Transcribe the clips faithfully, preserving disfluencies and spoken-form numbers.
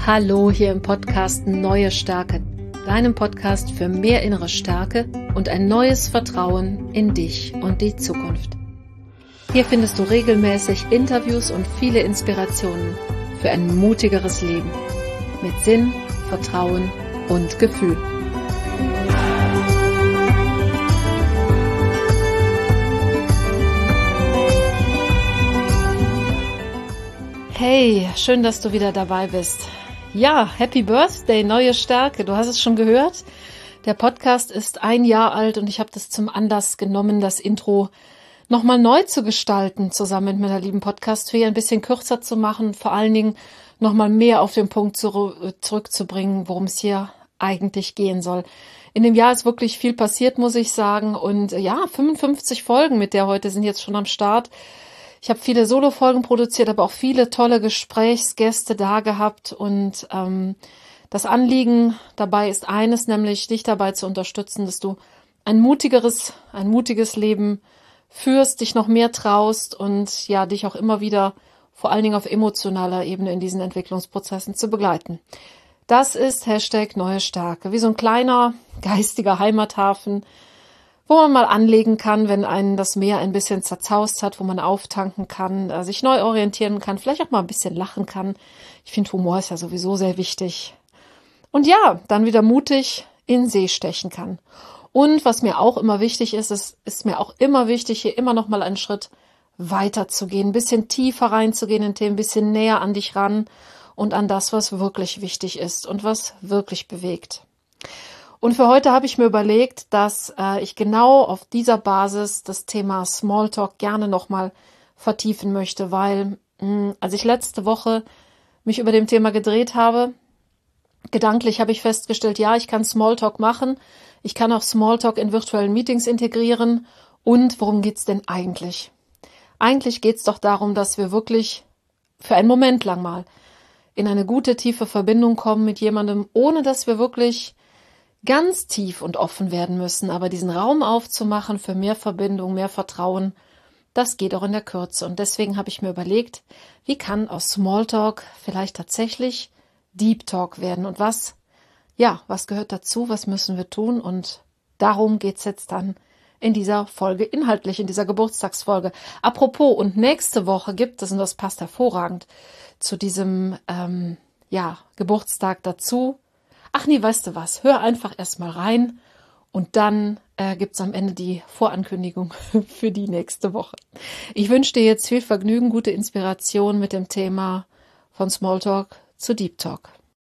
Hallo hier im Podcast Neue Stärke, deinem Podcast für mehr innere Stärke und ein neues Vertrauen in dich und die Zukunft. Hier findest du regelmäßig Interviews und viele Inspirationen für ein mutigeres Leben mit Sinn, Vertrauen und Gefühl. Hey, schön, dass du wieder dabei bist. Ja, Happy Birthday, Neue Stärke. Du hast es schon gehört. Der Podcast ist ein Jahr alt und ich habe das zum Anlass genommen, das Intro nochmal neu zu gestalten, zusammen mit meiner lieben Podcast-Fee, ein bisschen kürzer zu machen, vor allen Dingen nochmal mehr auf den Punkt zu, zurückzubringen, worum es hier eigentlich gehen soll. In dem Jahr ist wirklich viel passiert, muss ich sagen. Und ja, fünfundfünfzig Folgen mit der heute sind jetzt schon am Start. Ich habe viele Solo-Folgen produziert, aber auch viele tolle Gesprächsgäste da gehabt. Und ähm, das Anliegen dabei ist eines, nämlich dich dabei zu unterstützen, dass du ein mutigeres, ein mutiges Leben führst, dich noch mehr traust und ja, dich auch immer wieder vor allen Dingen auf emotionaler Ebene in diesen Entwicklungsprozessen zu begleiten. Das ist Hashtag Neue Stärke, wie so ein kleiner geistiger Heimathafen, wo man mal anlegen kann, wenn einen das Meer ein bisschen zerzaust hat, wo man auftanken kann, sich neu orientieren kann, vielleicht auch mal ein bisschen lachen kann. Ich finde, Humor ist ja sowieso sehr wichtig. Und ja, dann wieder mutig in den See stechen kann. Und was mir auch immer wichtig ist, es ist mir auch immer wichtig, hier immer noch mal einen Schritt weiter zu gehen, ein bisschen tiefer reinzugehen in Themen, ein bisschen näher an dich ran und an das, was wirklich wichtig ist und was wirklich bewegt. Und für heute habe ich mir überlegt, dass äh, ich genau auf dieser Basis das Thema Smalltalk gerne nochmal vertiefen möchte, weil mh, als ich letzte Woche mich über dem Thema gedreht habe, gedanklich habe ich festgestellt, ja, ich kann Smalltalk machen, ich kann auch Smalltalk in virtuellen Meetings integrieren. Und worum geht's denn eigentlich? Eigentlich geht's doch darum, dass wir wirklich für einen Moment lang mal in eine gute, tiefe Verbindung kommen mit jemandem, ohne dass wir wirklich ganz tief und offen werden müssen, aber diesen Raum aufzumachen für mehr Verbindung, mehr Vertrauen, das geht auch in der Kürze. Und deswegen habe ich mir überlegt, wie kann aus Smalltalk vielleicht tatsächlich Deep Talk werden und was, ja, was gehört dazu, was müssen wir tun? Und darum geht's jetzt dann in dieser Folge, inhaltlich in dieser Geburtstagsfolge. Apropos, und nächste Woche gibt es, und das passt hervorragend zu diesem ähm, ja, Geburtstag dazu, ach nee, weißt du was, hör einfach erstmal rein und dann äh, gibt es am Ende die Vorankündigung für die nächste Woche. Ich wünsche dir jetzt viel Vergnügen, gute Inspiration mit dem Thema von Smalltalk zu Deep Talk.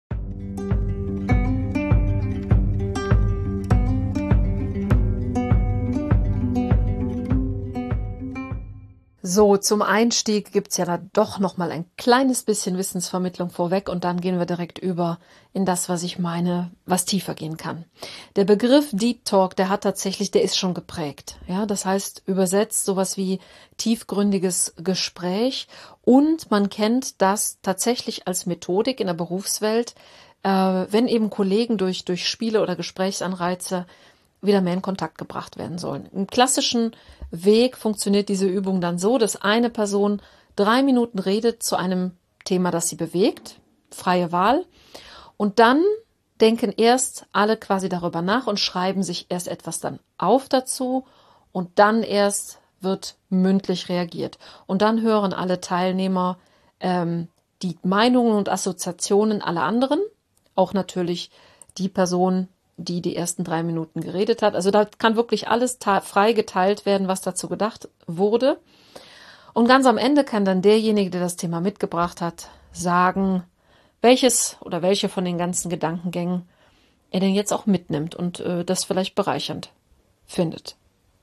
So, zum Einstieg gibt's ja da doch noch mal ein kleines bisschen Wissensvermittlung vorweg und dann gehen wir direkt über in das, was ich meine, was tiefer gehen kann. Der Begriff Deep Talk, der hat tatsächlich, der ist schon geprägt. Ja, das heißt übersetzt sowas wie tiefgründiges Gespräch und man kennt das tatsächlich als Methodik in der Berufswelt, äh, wenn eben Kollegen durch, durch Spiele oder Gesprächsanreize wieder mehr in Kontakt gebracht werden sollen. Im klassischen Weg funktioniert diese Übung dann so, dass eine Person drei Minuten redet zu einem Thema, das sie bewegt, freie Wahl, und dann denken erst alle quasi darüber nach und schreiben sich erst etwas dann auf dazu und dann erst wird mündlich reagiert. Und dann hören alle Teilnehmer ähm, die Meinungen und Assoziationen aller anderen, auch natürlich die Person, die die ersten drei Minuten geredet hat. Also da kann wirklich alles ta- frei geteilt werden, was dazu gedacht wurde. Und ganz am Ende kann dann derjenige, der das Thema mitgebracht hat, sagen, welches oder welche von den ganzen Gedankengängen er denn jetzt auch mitnimmt und äh, das vielleicht bereichernd findet.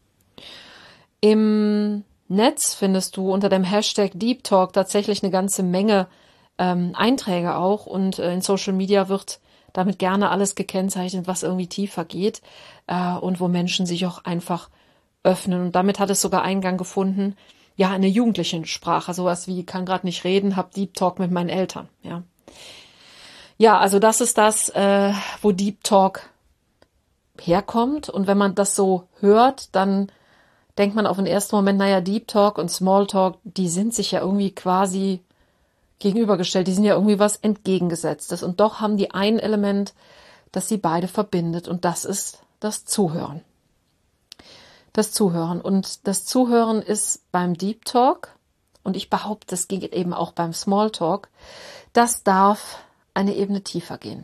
Im Netz findest du unter dem Hashtag Deep Talk tatsächlich eine ganze Menge ähm, Einträge auch und äh, in Social Media wird damit gerne alles gekennzeichnet, was irgendwie tiefer geht äh, und wo Menschen sich auch einfach öffnen. Und damit hat es sogar Eingang gefunden, ja, eine jugendliche Sprache, sowas wie, kann gerade nicht reden, hab Deep Talk mit meinen Eltern. Ja, ja, also das ist das, äh, wo Deep Talk herkommt. Und wenn man das so hört, dann denkt man auf den ersten Moment, naja, Deep Talk und Small Talk, die sind sich ja irgendwie quasi gegenübergestellt. Die sind ja irgendwie was Entgegengesetztes. Und doch haben die ein Element, das sie beide verbindet. Und das ist das Zuhören. Das Zuhören. Und das Zuhören ist beim Deep Talk, und ich behaupte, das geht eben auch beim Small Talk, das darf eine Ebene tiefer gehen.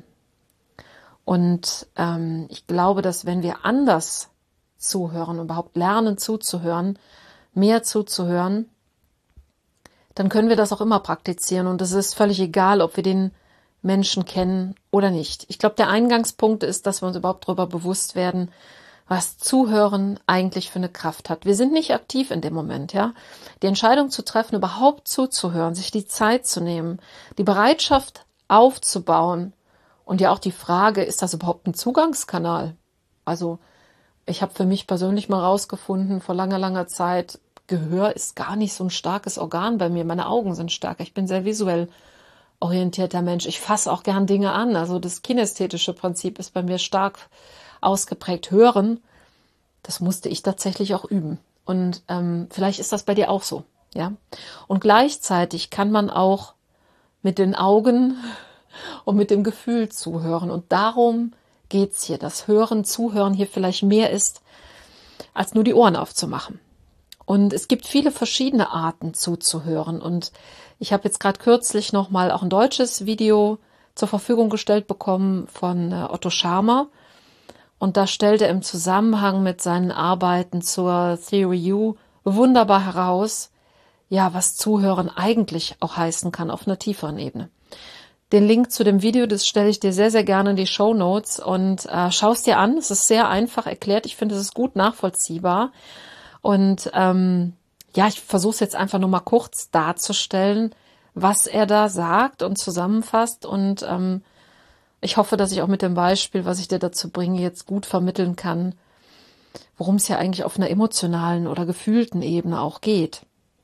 Und ähm, ich glaube, dass wenn wir anders zuhören, überhaupt lernen zuzuhören, mehr zuzuhören, dann können wir das auch immer praktizieren. Und es ist völlig egal, ob wir den Menschen kennen oder nicht. Ich glaube, der Eingangspunkt ist, dass wir uns überhaupt darüber bewusst werden, was Zuhören eigentlich für eine Kraft hat. Wir sind nicht aktiv in dem Moment, ja. Die Entscheidung zu treffen, überhaupt zuzuhören, sich die Zeit zu nehmen, die Bereitschaft aufzubauen und ja auch die Frage, ist das überhaupt ein Zugangskanal? Also ich habe für mich persönlich mal rausgefunden, vor langer, langer Zeit, Gehör ist gar nicht so ein starkes Organ bei mir. Meine Augen sind stärker. Ich bin sehr visuell orientierter Mensch. Ich fasse auch gern Dinge an. Also das kinästhetische Prinzip ist bei mir stark ausgeprägt. Hören, das musste ich tatsächlich auch üben. Und ähm, vielleicht ist das bei dir auch so, ja. Und gleichzeitig kann man auch mit den Augen und mit dem Gefühl zuhören. Und darum geht's hier, dass Hören, Zuhören hier vielleicht mehr ist, als nur die Ohren aufzumachen. Und es gibt viele verschiedene Arten zuzuhören. Und ich habe jetzt gerade kürzlich nochmal auch ein deutsches Video zur Verfügung gestellt bekommen von äh, Otto Scharmer. Und da stellt er im Zusammenhang mit seinen Arbeiten zur Theory U wunderbar heraus, ja, was Zuhören eigentlich auch heißen kann auf einer tieferen Ebene. Den Link zu dem Video, das stelle ich dir sehr, sehr gerne in die Shownotes und äh, schau es dir an. Es ist sehr einfach erklärt. Ich finde, es ist gut nachvollziehbar. Und ähm, ja, ich versuche es jetzt einfach nur mal kurz darzustellen, was er da sagt und zusammenfasst. Und ähm, ich hoffe, dass ich auch mit dem Beispiel, was ich dir dazu bringe, jetzt gut vermitteln kann, worum es ja eigentlich auf einer emotionalen oder gefühlten Ebene auch geht.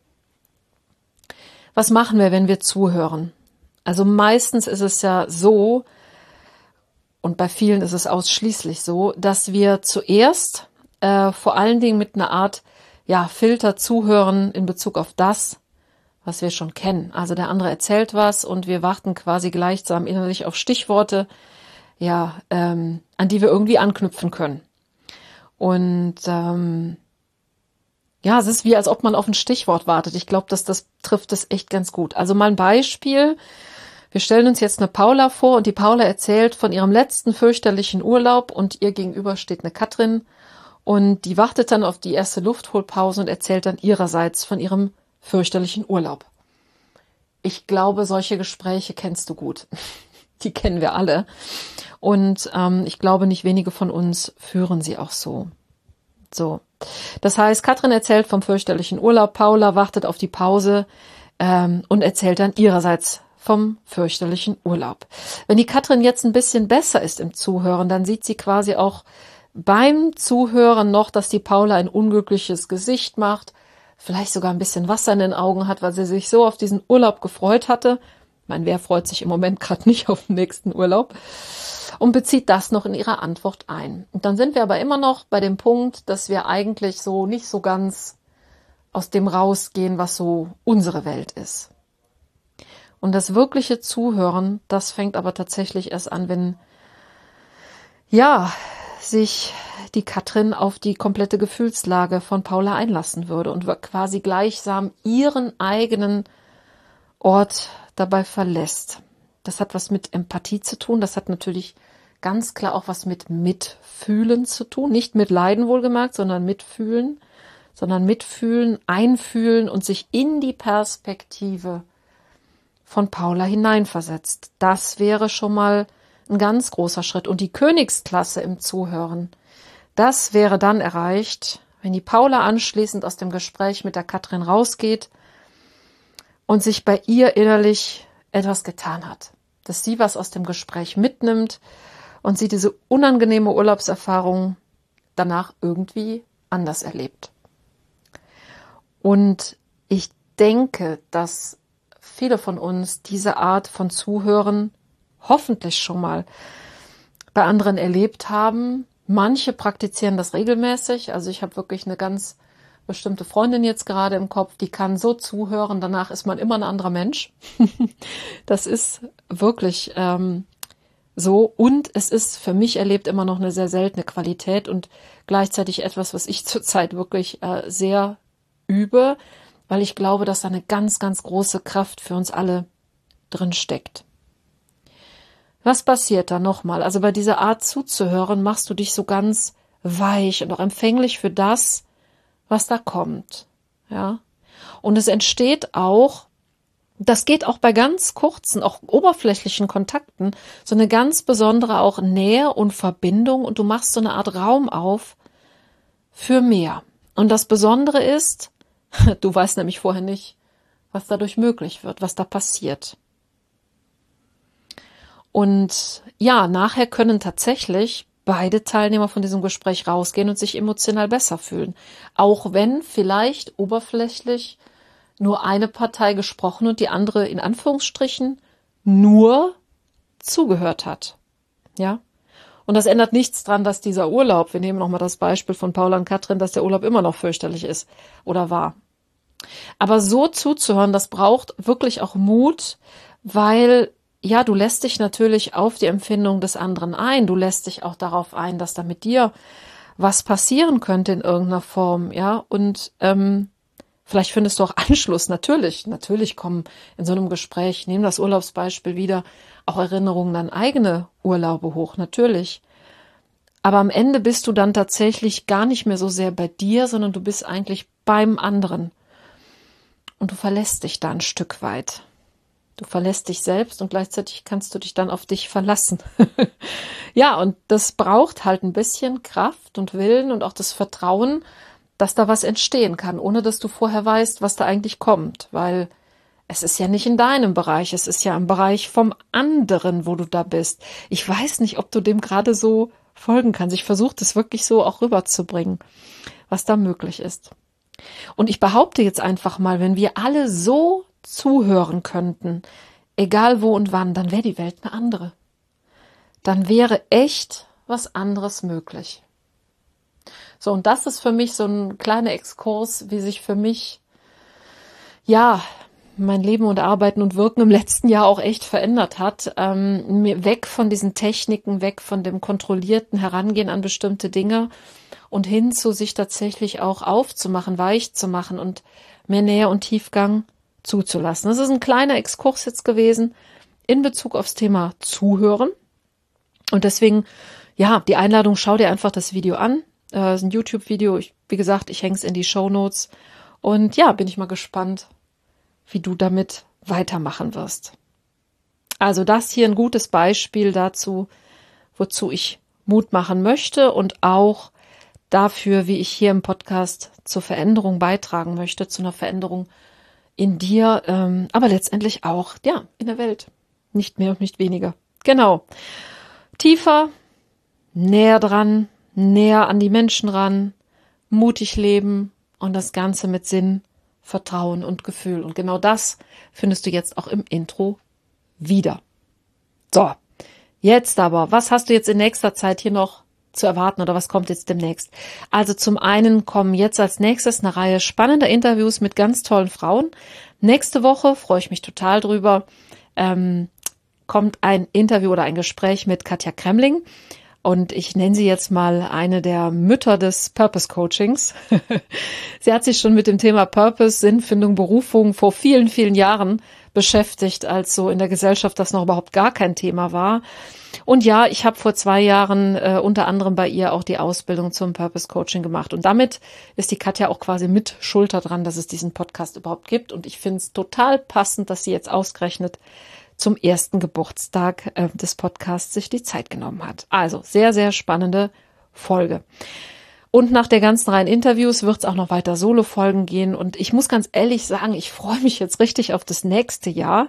Was machen wir, wenn wir zuhören? Also meistens ist es ja so, und bei vielen ist es ausschließlich so, dass wir zuerst äh, vor allen Dingen mit einer Art ja, Filter zuhören in Bezug auf das, was wir schon kennen. Also der andere erzählt was und wir warten quasi gleichsam innerlich auf Stichworte, ja, ähm, an die wir irgendwie anknüpfen können. Und ähm, ja, es ist wie, als ob man auf ein Stichwort wartet. Ich glaube, dass das trifft es echt ganz gut. Also mal ein Beispiel. Wir stellen uns jetzt eine Paula vor und die Paula erzählt von ihrem letzten fürchterlichen Urlaub und ihr gegenüber steht eine Katrin und die wartet dann auf die erste Luftholpause und erzählt dann ihrerseits von ihrem fürchterlichen Urlaub. Ich glaube, solche Gespräche kennst du gut. Die kennen wir alle. Und ähm, ich glaube, nicht wenige von uns führen sie auch so. So. Das heißt, Katrin erzählt vom fürchterlichen Urlaub, Paula wartet auf die Pause ähm, und erzählt dann ihrerseits vom fürchterlichen Urlaub. Wenn die Katrin jetzt ein bisschen besser ist im Zuhören, dann sieht sie quasi auch beim Zuhören noch, dass die Paula ein unglückliches Gesicht macht, vielleicht sogar ein bisschen Wasser in den Augen hat, weil sie sich so auf diesen Urlaub gefreut hatte. Ich meine, wer freut sich im Moment gerade nicht auf den nächsten Urlaub? Und bezieht das noch in ihre Antwort ein. Und dann sind wir aber immer noch bei dem Punkt, dass wir eigentlich so nicht so ganz aus dem rausgehen, was so unsere Welt ist. Und das wirkliche Zuhören, das fängt aber tatsächlich erst an, wenn, ja, sich die Katrin auf die komplette Gefühlslage von Paula einlassen würde und quasi gleichsam ihren eigenen Ort dabei verlässt. Das hat was mit Empathie zu tun. Das hat natürlich ganz klar auch was mit Mitfühlen zu tun. Nicht mit Leiden wohlgemerkt, sondern Mitfühlen. Sondern Mitfühlen, Einfühlen und sich in die Perspektive von Paula hineinversetzt. Das wäre schon mal ein ganz großer Schritt. Und die Königsklasse im Zuhören, das wäre dann erreicht, wenn die Paula anschließend aus dem Gespräch mit der Katrin rausgeht und sich bei ihr innerlich etwas getan hat. Dass sie was aus dem Gespräch mitnimmt und sie diese unangenehme Urlaubserfahrung danach irgendwie anders erlebt. Und ich denke, dass viele von uns diese Art von Zuhören hoffentlich schon mal bei anderen erlebt haben. Manche praktizieren das regelmäßig. Also ich habe wirklich eine ganz bestimmte Freundin jetzt gerade im Kopf, die kann so zuhören, danach ist man immer ein anderer Mensch. Das ist wirklich ähm, so, und es ist für mich erlebt immer noch eine sehr seltene Qualität und gleichzeitig etwas, was ich zurzeit wirklich äh, sehr übe, weil ich glaube, dass da eine ganz, ganz große Kraft für uns alle drin steckt. Was passiert da nochmal? Also bei dieser Art zuzuhören, machst du dich so ganz weich und auch empfänglich für das, was da kommt. Ja? Und es entsteht auch, das geht auch bei ganz kurzen, auch oberflächlichen Kontakten, so eine ganz besondere auch Nähe und Verbindung, und du machst so eine Art Raum auf für mehr. Und das Besondere ist, du weißt nämlich vorher nicht, was dadurch möglich wird, was da passiert. Und ja, nachher können tatsächlich beide Teilnehmer von diesem Gespräch rausgehen und sich emotional besser fühlen. Auch wenn vielleicht oberflächlich nur eine Partei gesprochen und die andere in Anführungsstrichen nur zugehört hat. Ja? Und das ändert nichts dran, dass dieser Urlaub, wir nehmen nochmal das Beispiel von Paula und Katrin, dass der Urlaub immer noch fürchterlich ist oder war. Aber so zuzuhören, das braucht wirklich auch Mut, weil ja, du lässt dich natürlich auf die Empfindung des anderen ein. Du lässt dich auch darauf ein, dass da mit dir was passieren könnte in irgendeiner Form, ja. Und ähm, vielleicht findest du auch Anschluss. Natürlich, natürlich kommen in so einem Gespräch, nehmen das Urlaubsbeispiel wieder, auch Erinnerungen an eigene Urlaube hoch, natürlich. Aber am Ende bist du dann tatsächlich gar nicht mehr so sehr bei dir, sondern du bist eigentlich beim anderen. Und du verlässt dich da ein Stück weit. Du verlässt dich selbst und gleichzeitig kannst du dich dann auf dich verlassen. Ja, und das braucht halt ein bisschen Kraft und Willen und auch das Vertrauen, dass da was entstehen kann, ohne dass du vorher weißt, was da eigentlich kommt. Weil es ist ja nicht in deinem Bereich, es ist ja im Bereich vom anderen, wo du da bist. Ich weiß nicht, ob du dem gerade so folgen kannst. Ich versuche das wirklich so auch rüberzubringen, was da möglich ist. Und ich behaupte jetzt einfach mal, wenn wir alle so zuhören könnten, egal wo und wann, dann wäre die Welt eine andere. Dann wäre echt was anderes möglich. So, und das ist für mich so ein kleiner Exkurs, wie sich für mich, ja, mein Leben und Arbeiten und Wirken im letzten Jahr auch echt verändert hat. Ähm, weg von diesen Techniken, weg von dem kontrollierten Herangehen an bestimmte Dinge und hin zu sich tatsächlich auch aufzumachen, weich zu machen und mehr Nähe und Tiefgang zuzulassen. Das ist ein kleiner Exkurs jetzt gewesen in Bezug aufs Thema Zuhören. Und deswegen, ja, die Einladung, schau dir einfach das Video an. Das ist ein YouTube-Video. Ich, wie gesagt, ich hänge es in die Shownotes. Und ja, bin ich mal gespannt, wie du damit weitermachen wirst. Also das hier ein gutes Beispiel dazu, wozu ich Mut machen möchte und auch dafür, wie ich hier im Podcast zur Veränderung beitragen möchte, zu einer Veränderung in dir, ähm, aber letztendlich auch, ja, in der Welt. Nicht mehr und nicht weniger. Genau. Tiefer, näher dran, näher an die Menschen ran, mutig leben und das Ganze mit Sinn, Vertrauen und Gefühl. Und genau das findest du jetzt auch im Intro wieder. So, jetzt aber, was hast du jetzt in nächster Zeit hier noch zu erwarten oder was kommt jetzt demnächst? Also zum einen kommen jetzt als nächstes eine Reihe spannender Interviews mit ganz tollen Frauen. Nächste Woche, freue ich mich total drüber, ähm, kommt ein Interview oder ein Gespräch mit Katja Kremling. Und ich nenne sie jetzt mal eine der Mütter des Purpose Coachings. Sie hat sich schon mit dem Thema Purpose, Sinnfindung, Berufung vor vielen, vielen Jahren beschäftigt, als so in der Gesellschaft das noch überhaupt gar kein Thema war. Und ja, ich habe vor zwei Jahren äh, unter anderem bei ihr auch die Ausbildung zum Purpose Coaching gemacht. Und damit ist die Katja auch quasi mit Schulter dran, dass es diesen Podcast überhaupt gibt. Und ich finde es total passend, dass sie jetzt ausgerechnet zum ersten Geburtstag äh, des Podcasts sich die Zeit genommen hat. Also sehr, sehr spannende Folge. Und nach der ganzen Reihe Interviews wird es auch noch weiter Solo-Folgen gehen. Und ich muss ganz ehrlich sagen, ich freue mich jetzt richtig auf das nächste Jahr.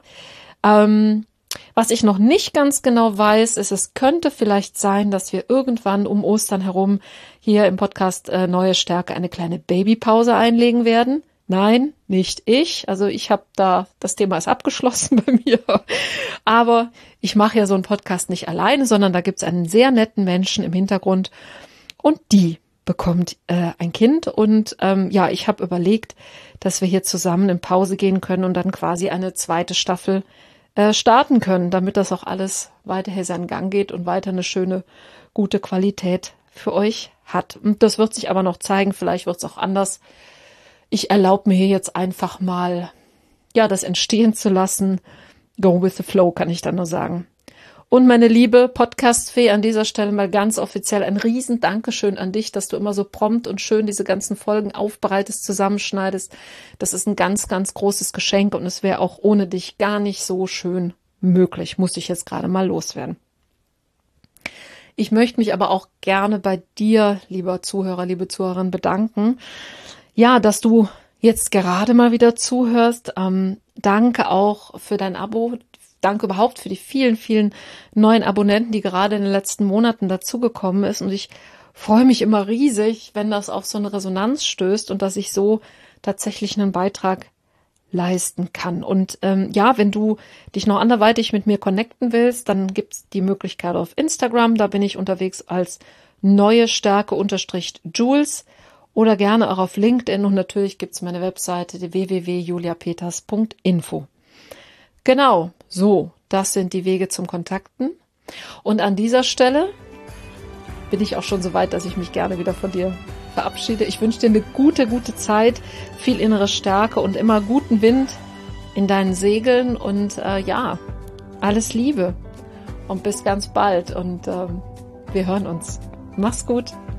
Ähm, was ich noch nicht ganz genau weiß, ist, es könnte vielleicht sein, dass wir irgendwann um Ostern herum hier im Podcast äh, Neue Stärke eine kleine Babypause einlegen werden. Nein, nicht ich. Also ich habe da, das Thema ist abgeschlossen bei mir. Aber ich mache ja so einen Podcast nicht alleine, sondern da gibt es einen sehr netten Menschen im Hintergrund und die bekommt äh, ein Kind und ähm, ja, ich habe überlegt, dass wir hier zusammen in Pause gehen können und dann quasi eine zweite Staffel äh, starten können, damit das auch alles weiterhin seinen Gang geht und weiter eine schöne, gute Qualität für euch hat. Und das wird sich aber noch zeigen, vielleicht wird es auch anders. Ich erlaube mir hier jetzt einfach mal, ja, das entstehen zu lassen. Go with the flow, kann ich dann nur sagen. Und meine liebe Podcast-Fee, an dieser Stelle mal ganz offiziell ein riesen Dankeschön an dich, dass du immer so prompt und schön diese ganzen Folgen aufbereitest, zusammenschneidest. Das ist ein ganz, ganz großes Geschenk und es wäre auch ohne dich gar nicht so schön möglich, muss ich jetzt gerade mal loswerden. Ich möchte mich aber auch gerne bei dir, lieber Zuhörer, liebe Zuhörerin, bedanken. Ja, dass du jetzt gerade mal wieder zuhörst. Ähm, danke auch für dein Abo. Danke überhaupt für die vielen, vielen neuen Abonnenten, die gerade in den letzten Monaten dazugekommen ist. Und ich freue mich immer riesig, wenn das auf so eine Resonanz stößt und dass ich so tatsächlich einen Beitrag leisten kann. Und ähm, ja, wenn du dich noch anderweitig mit mir connecten willst, dann gibt's die Möglichkeit auf Instagram. Da bin ich unterwegs als neue Stärke unterstrich Jules oder gerne auch auf LinkedIn. Und natürlich gibt's meine Webseite w w w punkt julia peters punkt info. Genau, so, das sind die Wege zum Kontakten. Und an dieser Stelle bin ich auch schon so weit, dass ich mich gerne wieder von dir verabschiede. Ich wünsche dir eine gute, gute Zeit, viel innere Stärke und immer guten Wind in deinen Segeln und äh, ja, alles Liebe und bis ganz bald und ähm, wir hören uns. Mach's gut.